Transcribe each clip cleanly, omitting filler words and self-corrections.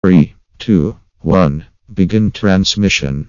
Three, two, one. Begin transmission.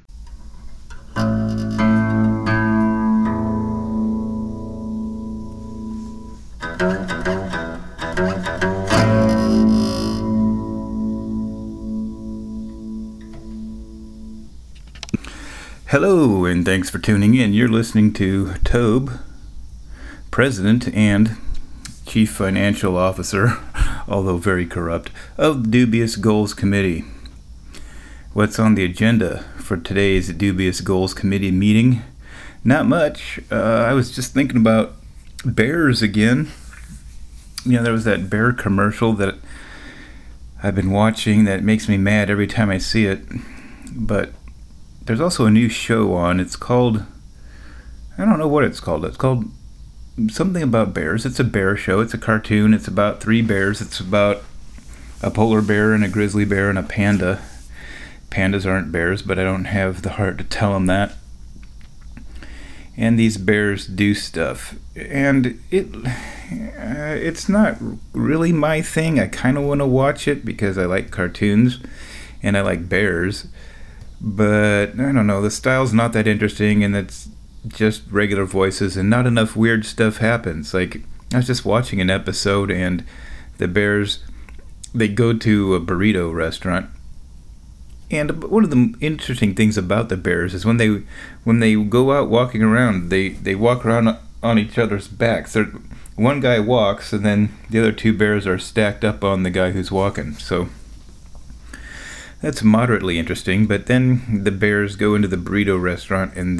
Hello, and thanks for tuning in. You're listening to Tobe, President and Chief Financial Officer, although very corrupt, of the Dubious Goals Committee. What's on the agenda for today's Dubious Goals Committee meeting? Not much. I was just thinking about bears again. You know, there was that bear commercial that I've been watching that makes me mad every time I see it. But there's also a new show on. It's called, I don't know what it's called. It's called something about bears. It's a bear show. It's a cartoon. It's about three bears. It's about a polar bear and a grizzly bear and a panda. Pandas aren't bears, but I don't have the heart to tell them that. And these bears do stuff. And it's not really my thing. I kind of want to watch it because I like cartoons and I like bears. But I don't know, the style's not that interesting, and it's just regular voices and not enough weird stuff happens. Like, I was just watching an episode and the bears, they go to a burrito restaurant, and one of the interesting things about the bears is when they go out walking around, they walk around on each other's backs. One guy walks and then the other two bears are stacked up on the guy who's walking. So that's moderately interesting. But then the bears go into the burrito restaurant and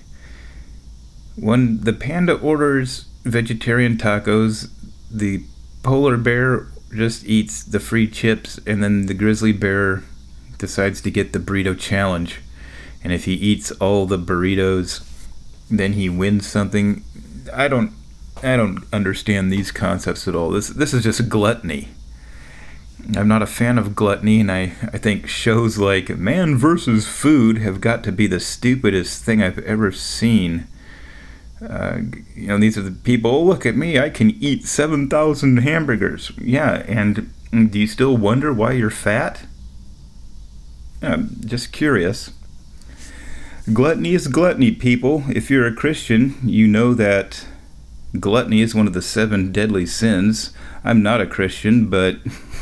when the panda orders vegetarian tacos, the polar bear just eats the free chips, and then the grizzly bear decides to get the burrito challenge. And if he eats all the burritos, then he wins something. I don't understand these concepts at all. This is just gluttony. I'm not a fan of gluttony, and I think shows like Man vs. Food have got to be the stupidest thing I've ever seen. These are the people, oh, look at me, I can eat 7,000 hamburgers. Yeah, and do you still wonder why you're fat? I'm just curious. Gluttony is gluttony, people. If you're a Christian, you know that gluttony is one of the 7 deadly sins. I'm not a Christian, but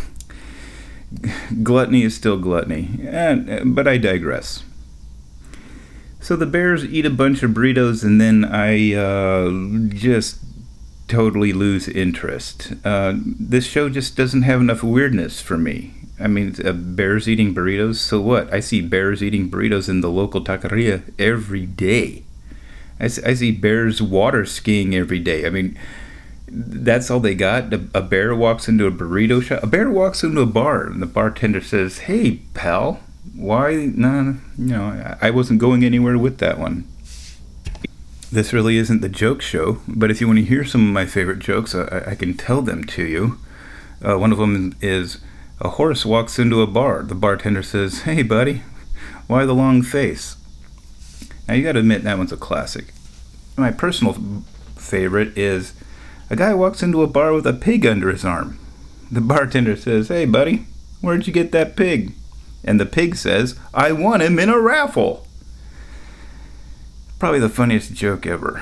gluttony is still gluttony. But I digress. So the bears eat a bunch of burritos, and then I just totally lose interest. This show just doesn't have enough weirdness for me. I mean, bears eating burritos, so what? I see bears eating burritos in the local taqueria every day. I see bears water skiing every day. I mean, that's all they got? A bear walks into a burrito shop? A bear walks into a bar, and the bartender says, hey, pal, why? No, I wasn't going anywhere with that one. This really isn't the joke show, but if you want to hear some of my favorite jokes, I can tell them to you. One of them is, a horse walks into a bar. The bartender says, hey, buddy, why the long face? Now, you got to admit, that one's a classic. My personal favorite is, a guy walks into a bar with a pig under his arm. The bartender says, hey, buddy, where'd you get that pig? And the pig says, I won him in a raffle. Probably the funniest joke ever.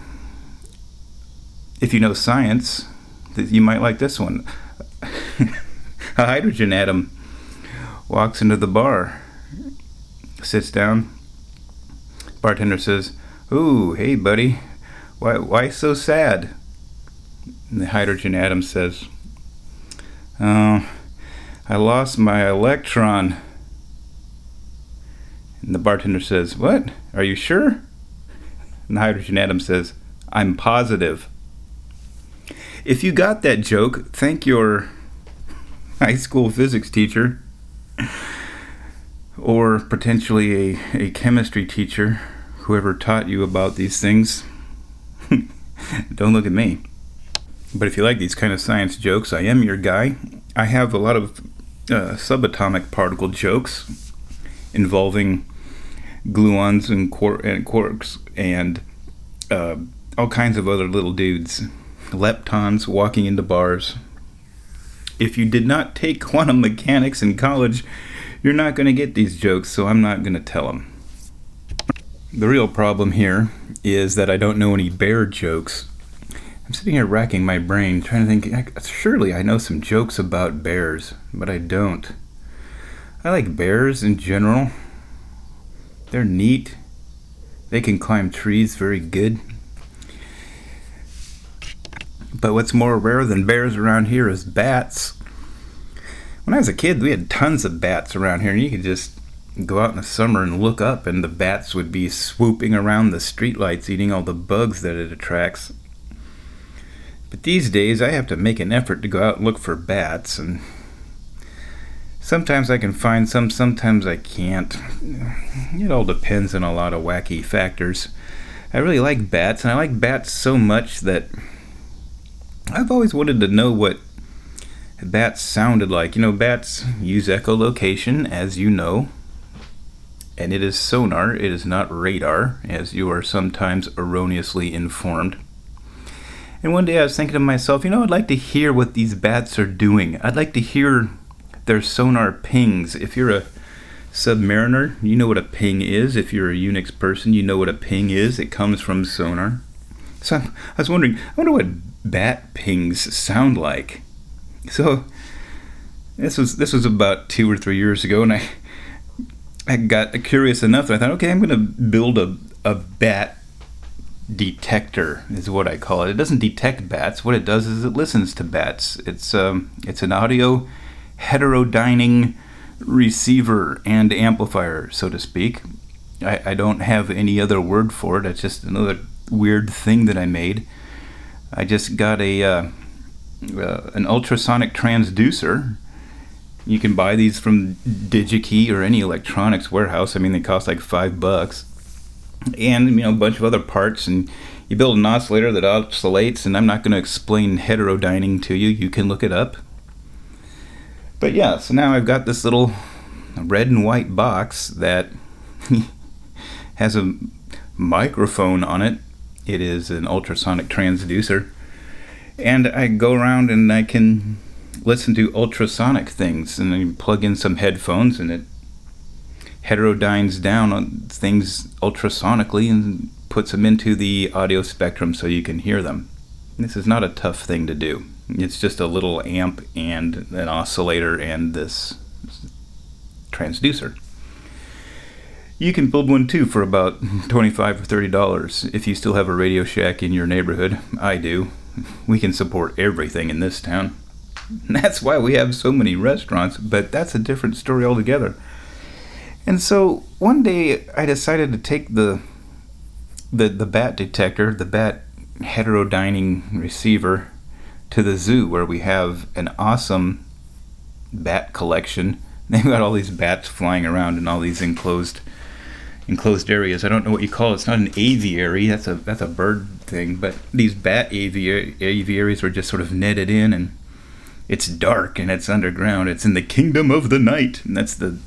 If you know science, you might like this one. A hydrogen atom walks into the bar, sits down. Bartender says, ooh, hey, buddy, why so sad? And the hydrogen atom says, oh, I lost my electron. And the bartender says, what? Are you sure? And the hydrogen atom says, I'm positive. If you got that joke, thank your high school physics teacher, or potentially a chemistry teacher, whoever taught you about these things. Don't look at me. But if you like these kind of science jokes, I am your guy. I have a lot of subatomic particle jokes involving gluons and quarks and all kinds of other little dudes. Leptons walking into bars. if you did not take quantum mechanics in college, you're not going to get these jokes, so I'm not going to tell them. The real problem here is that I don't know any bear jokes. I'm sitting here racking my brain, trying to think, surely I know some jokes about bears, but I don't. I like bears in general. They're neat. They can climb trees very good. But what's more rare than bears around here is bats. When I was a kid, we had tons of bats around here, and you could just go out in the summer and look up, and the bats would be swooping around the streetlights, eating all the bugs that it attracts. But these days, I have to make an effort to go out and look for bats, and sometimes I can find some, sometimes I can't. It all depends on a lot of wacky factors. I really like bats, and I like bats so much that I've always wanted to know what bats sounded like. You know, bats use echolocation, as you know, and it is sonar, it is not radar, as you are sometimes erroneously informed. And one day I was thinking to myself, I'd like to hear what these bats are doing. I'd like to hear their sonar pings. If you're a submariner, you know what a ping is. If you're a Unix person, you know what a ping is. It comes from sonar. So I was wondering, I wonder what bat pings sound like. So this was about 2 or 3 years ago, and I got curious enough that I thought, okay, I'm going to build a bat detector, is what I call it. It doesn't detect bats. What it does is it listens to bats. It's an audio heterodyning receiver and amplifier, so to speak. I don't have any other word for it. It's just another weird thing that I made. I just got an ultrasonic transducer. You can buy these from DigiKey or any electronics warehouse. I mean, they cost like $5. And a bunch of other parts, and you build an oscillator that oscillates, and I'm not going to explain heterodyning to you. You can look it up. But yeah, so now I've got this little red and white box that has a microphone on it. It is an ultrasonic transducer, and I go around and I can listen to ultrasonic things, and I plug in some headphones, and it heterodynes down on things ultrasonically and puts them into the audio spectrum so you can hear them. This is not a tough thing to do. It's just a little amp and an oscillator and this transducer. You can build one too for about $25 or $30 if you still have a Radio Shack in your neighborhood. I do. We can support everything in this town. That's why we have so many restaurants, but that's a different story altogether. And so one day I decided to take the bat detector, the bat heterodyning receiver, to the zoo where we have an awesome bat collection. They've got all these bats flying around in all these enclosed areas. I don't know what you call it. It's not an aviary. That's a bird thing. But these bat aviaries were just sort of netted in, and it's dark and it's underground. It's in the kingdom of the night, and that's the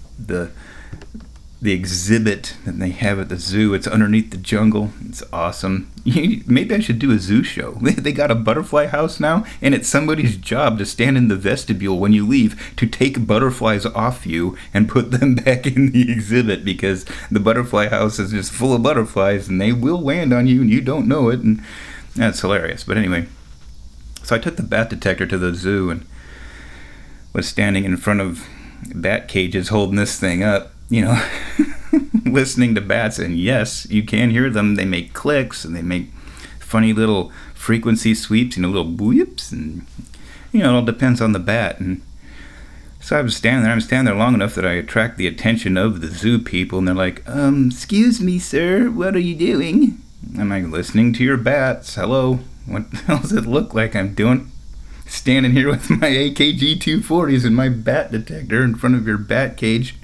exhibit that they have at the zoo. It's underneath the jungle. It's awesome. Maybe I should do a zoo show. They got a butterfly house now, and it's somebody's job to stand in the vestibule when you leave to take butterflies off you and put them back in the exhibit, because the butterfly house is just full of butterflies and they will land on you and you don't know it, and that's hilarious. But anyway, so I took the bat detector to the zoo and was standing in front of bat cages holding this thing up, listening to bats, and yes, you can hear them. They make clicks and they make funny little frequency sweeps, little booyips, and it all depends on the bat. And so I'm standing there long enough that I attract the attention of the zoo people, and they're like, excuse me, sir, what are you doing? I'm like, listening to your bats. Hello, what the hell does it look like I'm doing? Standing here with my AKG 240s and my bat detector in front of your bat cage.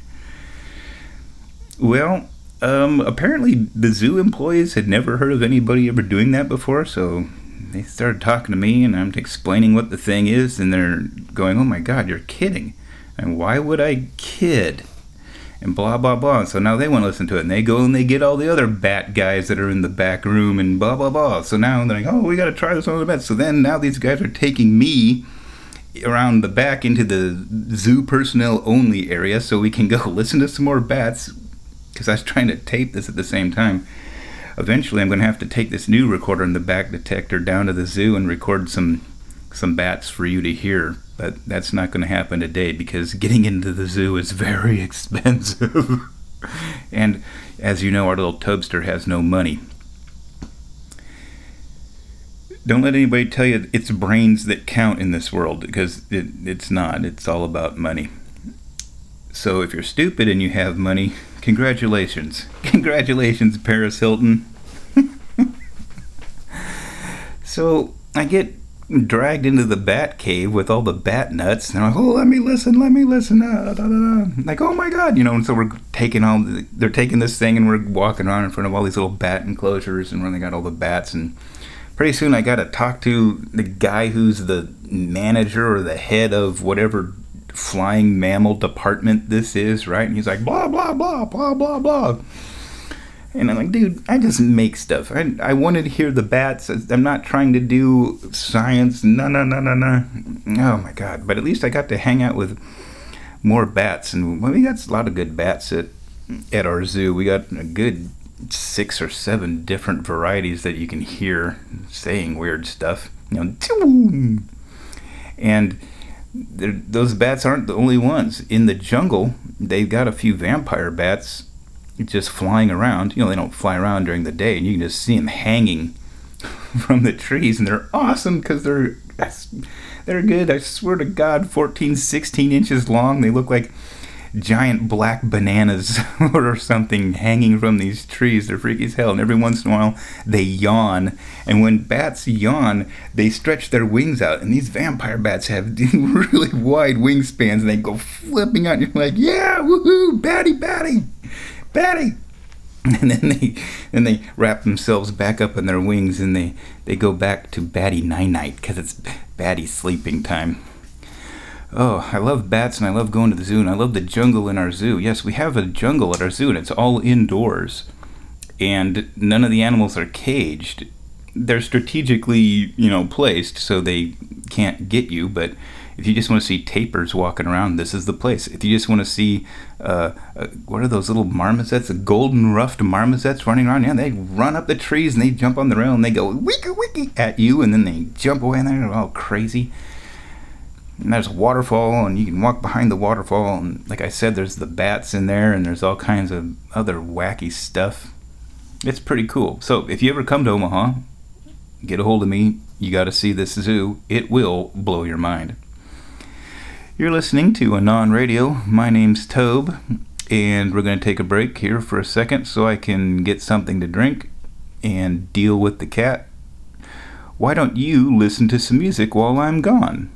Well, apparently the zoo employees had never heard of anybody ever doing that before, so they started talking to me, and I'm explaining what the thing is, and they're going, oh my God, you're kidding. And why would I kid? And blah, blah, blah. So now they want to listen to it, and they go and they get all the other bat guys that are in the back room and blah, blah, blah. So now they're like, oh, we got to try this on the bat. So then now these guys are taking me around the back into the zoo personnel only area so we can go listen to some more bats, because I was trying to tape this at the same time. Eventually I'm going to have to take this new recorder in the back detector down to the zoo and record some bats for you to hear, but that's not going to happen today because getting into the zoo is very expensive. And as you know, our little Tobster has no money. Don't let anybody tell you it's brains that count in this world, because it's not. It's all about money. So if you're stupid and you have money, congratulations. Congratulations, Paris Hilton. So I get dragged into the bat cave with all the bat nuts, and I'm like, oh, let me listen. Like, oh my God, and so they're taking this thing, and we're walking around in front of all these little bat enclosures, and where they got all the bats, and pretty soon I got to talk to the guy who's the manager or the head of whatever flying mammal department this is, right? And he's like, blah, blah, blah, blah, blah, blah. And I'm like, dude, I just make stuff. I wanted to hear the bats. I'm not trying to do science. No. Oh, my God. But at least I got to hang out with more bats. And we got a lot of good bats at our zoo. We got a good 6 or 7 different varieties that you can hear saying weird stuff. And those bats aren't the only ones. In the jungle, they've got a few vampire bats just flying around. They don't fly around during the day, and you can just see them hanging from the trees, and they're awesome because they're good. I swear to God, 14, 16 inches long. They look like giant black bananas or something hanging from these trees. They're freaky as hell, and every once in a while they yawn, and when bats yawn, they stretch their wings out, and these vampire bats have really wide wingspans, and they go flipping out, and you're like, yeah, woohoo, batty, and then they wrap themselves back up in their wings, and they go back to batty night because it's batty sleeping time. Oh, I love bats, and I love going to the zoo, and I love the jungle in our zoo. Yes, we have a jungle at our zoo, and it's all indoors, and none of the animals are caged. They're strategically, placed so they can't get you, but if you just want to see tapirs walking around, this is the place. If you just want to see, what are those little marmosets, the golden ruffed marmosets running around? Yeah, they run up the trees, and they jump on the rail, and they go wiki at you, and then they jump away, and they're all crazy. And there's a waterfall, and you can walk behind the waterfall, and like I said, there's the bats in there, and there's all kinds of other wacky stuff. It's pretty cool. So if you ever come to Omaha, get a hold of me. You got to see this zoo. It will blow your mind. You're listening to Anon Radio. My name's Tobe, and we're going to take a break here for a second so I can get something to drink and deal with the cat. Why don't you listen to some music while I'm gone?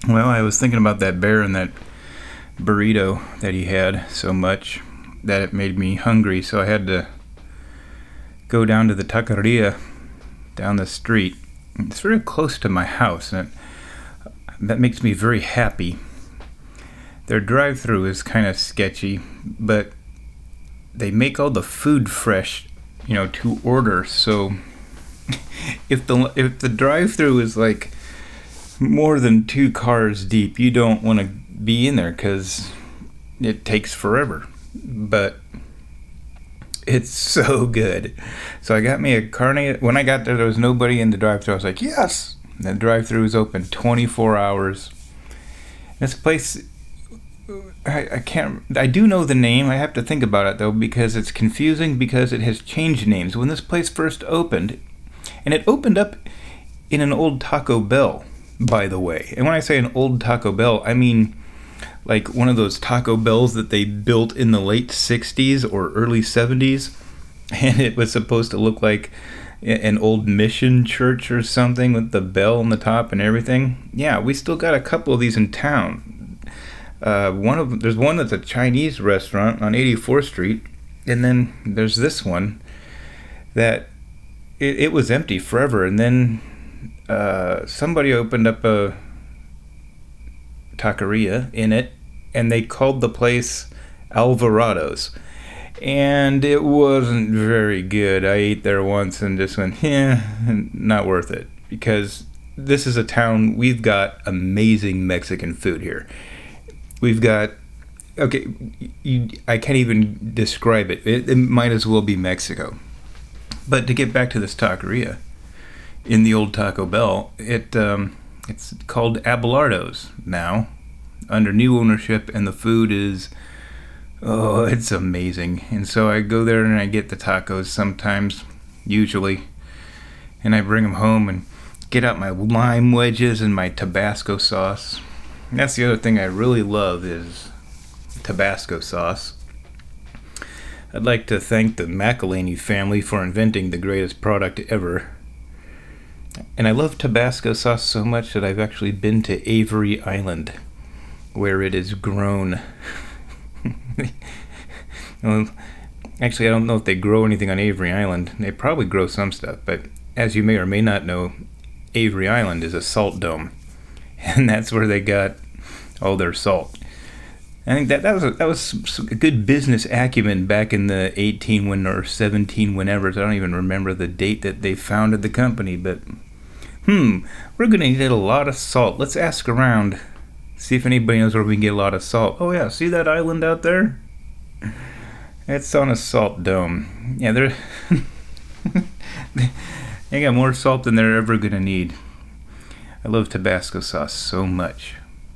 Well, I was thinking about that bear and that burrito that he had so much that it made me hungry, so I had to go down to the taqueria down the street. It's very close to my house, and that makes me very happy. Their drive-thru is kind of sketchy, but they make all the food fresh, to order. So if the drive-thru is like more than 2 cars deep, you don't want to be in there because it takes forever. But it's so good. So I got me a carne. When I got there was nobody in the drive-thru. I was like, yes! And the drive-thru is open 24 hours. This place, I do know the name. I have to think about it though, because it's confusing because it has changed names. When this place first opened, and it opened up in an old Taco Bell, by the way. And when I say an old Taco Bell, I mean like one of those Taco Bells that they built in the late 60s or early 70s. And it was supposed to look like an old mission church or something with the bell on the top and everything. Yeah, we still got a couple of these in town. There's one that's a Chinese restaurant on 84th Street. And then there's this one that it was empty forever. And then somebody opened up a taqueria in it, and they called the place Alvarado's, and it wasn't very good. I ate there once and just went, not worth it, because this is a town, we've got amazing Mexican food here. We've got, I can't even describe it. It might as well be Mexico. But to get back to this taqueria in the old Taco Bell, it's called Abelardo's now, under new ownership, and the food is, it's amazing. And so I go there and I get the tacos sometimes, usually, and I bring them home and get out my lime wedges and my Tabasco sauce. And that's the other thing I really love is Tabasco sauce. I'd like to thank the McElhaney family for inventing the greatest product ever. And I love Tabasco sauce so much that I've actually been to Avery Island, where it is grown. Well, actually, I don't know if they grow anything on Avery Island. They probably grow some stuff, but as you may or may not know, Avery Island is a salt dome, and that's where they got all their salt. I think that was a good business acumen back in the 18 or 17 whenever. I don't even remember the date that they founded the company, but we're gonna need a lot of salt. Let's ask around, see if anybody knows where we can get a lot of salt. Oh yeah, see that island out there? It's on a salt dome. Yeah, they got more salt than they're ever gonna need. I love Tabasco sauce so much.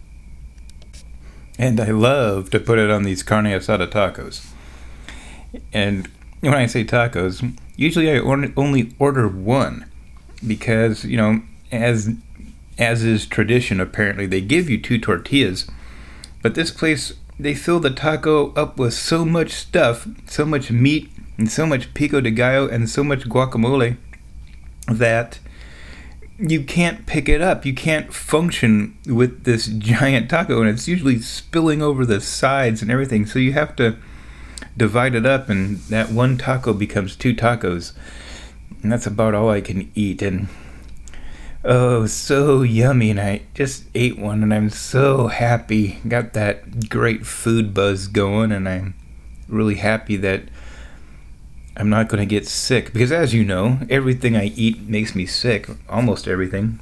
And I love to put it on these carne asada tacos. And when I say tacos, usually I only order one. Because, as is tradition, apparently, they give you 2 tortillas. But this place, they fill the taco up with so much stuff, so much meat, and so much pico de gallo, and so much guacamole, that you can't pick it up. You can't function with this giant taco, and it's usually spilling over the sides and everything. So you have to divide it up, and that one taco becomes 2 tacos. And that's about all I can eat. And oh, so yummy. And I just ate one and I'm so happy. Got that great food buzz going, and I'm really happy that I'm not going to get sick. Because as you know, everything I eat makes me sick. Almost everything.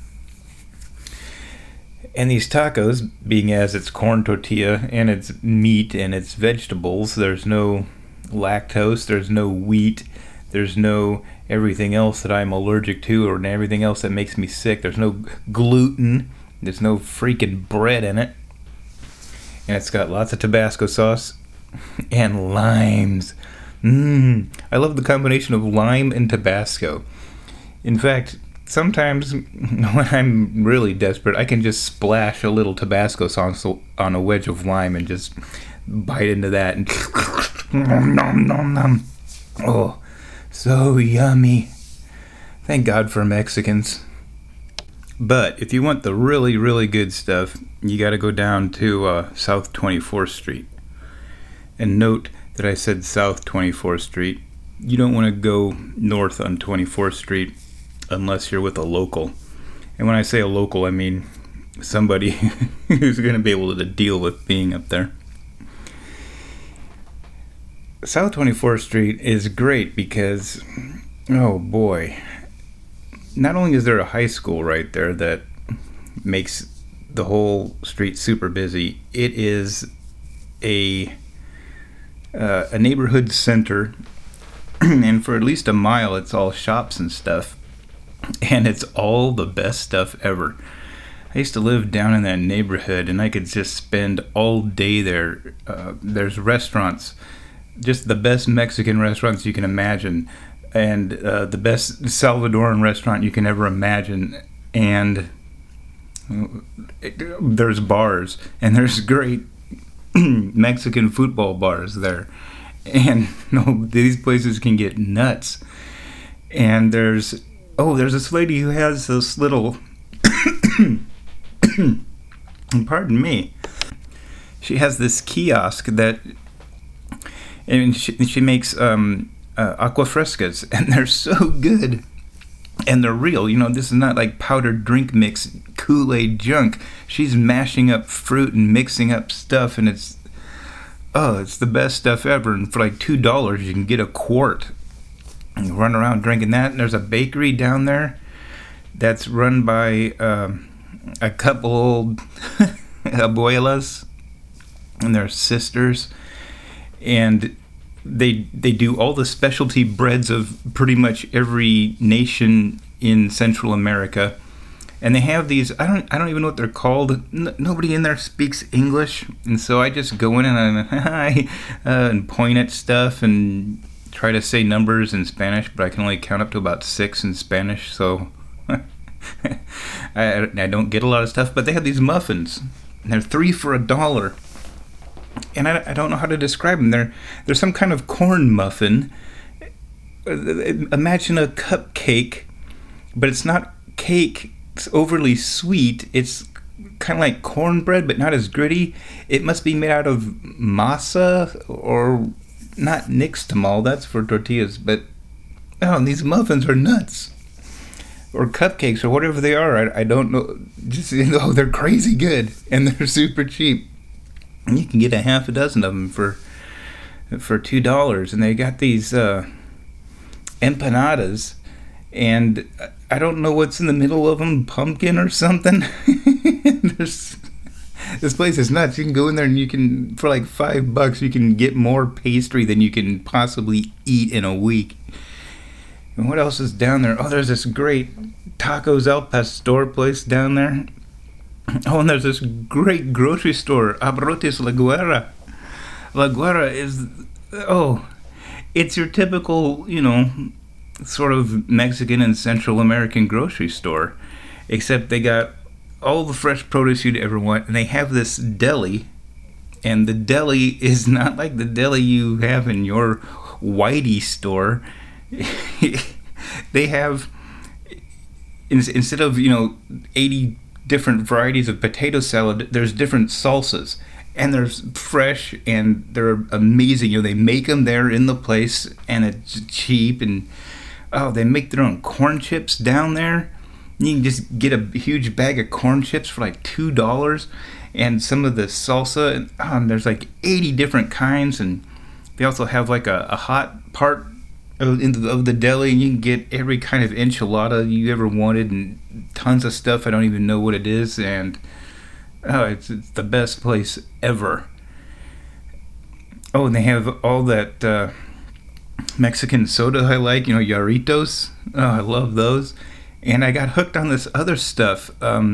And these tacos, being as it's corn tortilla and it's meat and it's vegetables, there's no lactose, there's no wheat, there's no everything else that I'm allergic to or everything else that makes me sick. There's no gluten. There's no freaking bread in it. And it's got lots of Tabasco sauce and limes. I love the combination of lime and Tabasco. In fact, sometimes when I'm really desperate, I can just splash a little Tabasco sauce on a wedge of lime and just bite into that and nom nom nom. Oh, so yummy. Thank God for Mexicans. But if you want the really, really good stuff, you got to go down to South 24th Street. And note that I said South 24th Street. You don't want to go north on 24th Street unless you're with a local. And when I say a local, I mean somebody who's going to be able to deal with being up there. South 24th Street is great because, oh boy, not only is there a high school right there that makes the whole street super busy, it is a neighborhood center, and for at least a mile it's all shops and stuff, and it's all the best stuff ever. I used to live down in that neighborhood, and I could just spend all day there. There's restaurants, just the best Mexican restaurants you can imagine, and the best Salvadoran restaurant you can ever imagine, and there's bars, and there's great Mexican football bars there, and these places can get nuts. And there's this lady who has this little pardon me, she has this kiosk that, and she makes aqua frescas, and they're so good, and they're real. This is not like powdered drink mix Kool-Aid junk. She's mashing up fruit and mixing up stuff, and it's the best stuff ever. And for like $2 you can get a quart and run around drinking that. And there's a bakery down there that's run by a couple old abuelas and their sisters, and they do all the specialty breads of pretty much every nation in Central America. And they have these, I don't even know what they're called. Nobody in there speaks English, and so I just go in and point at stuff and try to say numbers in Spanish, but I can only count up to about 6 in Spanish, so I don't get a lot of stuff. But they have these muffins, and they're 3 for $1. And I don't know how to describe them. They're some kind of corn muffin. Imagine a cupcake, but it's not cake. It's overly sweet. It's kind of like cornbread, but not as gritty. It must be made out of masa, or not nixtamal. That's for tortillas. But these muffins are nuts, or cupcakes, or whatever they are. I don't know. Just they're crazy good, and they're super cheap. And you can get a half a dozen of them for $2, and they got these empanadas, and I don't know what's in the middle of them, pumpkin or something. This place is nuts. You can go in there and you can, for like $5, you can get more pastry than you can possibly eat in a week. And what else is down there? Oh, there's this great Tacos Al Pastor place down there. Oh, and there's this great grocery store, Abarrotes La Guerra. La Guerra is, it's your typical, sort of Mexican and Central American grocery store, except they got all the fresh produce you'd ever want, and they have this deli, and the deli is not like the deli you have in your Whitey store. They have, instead of 80 different varieties of potato salad, there's different salsas, and they're fresh and they're amazing. They make them there in the place, and it's cheap. And they make their own corn chips down there. You can just get a huge bag of corn chips for like $2, and some of the salsa, and there's like 80 different kinds. And they also have like a hot part of the deli, and you can get every kind of enchilada you ever wanted, and tons of stuff I don't even know what it is. And it's the best place ever. And they have all that Mexican soda I like, Jarritos. I love those. And I got hooked on this other stuff,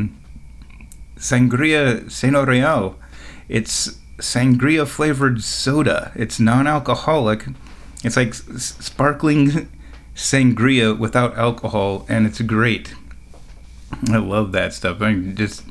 Sangria Seno Real. It's sangria flavored soda. It's non-alcoholic. It's like sparkling sangria without alcohol, and it's great. I love that stuff. I just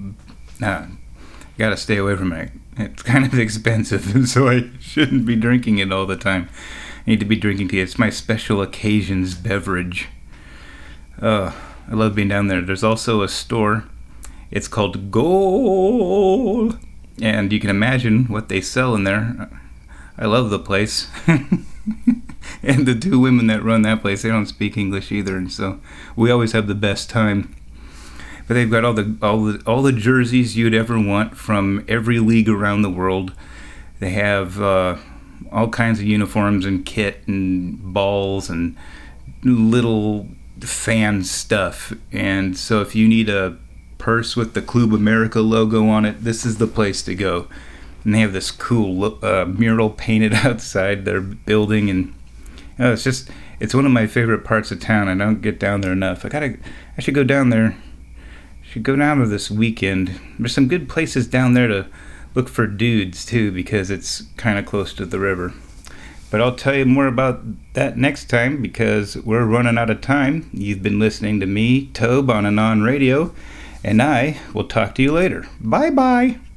gotta stay away from it. It's kind of expensive, so I shouldn't be drinking it all the time. I need to be drinking tea. It's my special occasions beverage. I I love being down there. There's also a store. It's called Goal, and you can imagine what they sell in there. I love the place. And the two women that run that place, they don't speak English either, and so we always have the best time. But they've got all the jerseys you'd ever want from every league around the world. They have all kinds of uniforms and kit and balls and little fan stuff. And so if you need a purse with the Club America logo on it, this is the place to go. And they have this cool mural painted outside their building, and it's one of my favorite parts of town. I don't get down there enough. I should go down there. Should go down there this weekend. There's some good places down there to look for dudes too, because it's kind of close to the river. But I'll tell you more about that next time, because we're running out of time. You've been listening to me, Tobe, on Anon Radio, and I will talk to you later. Bye-bye.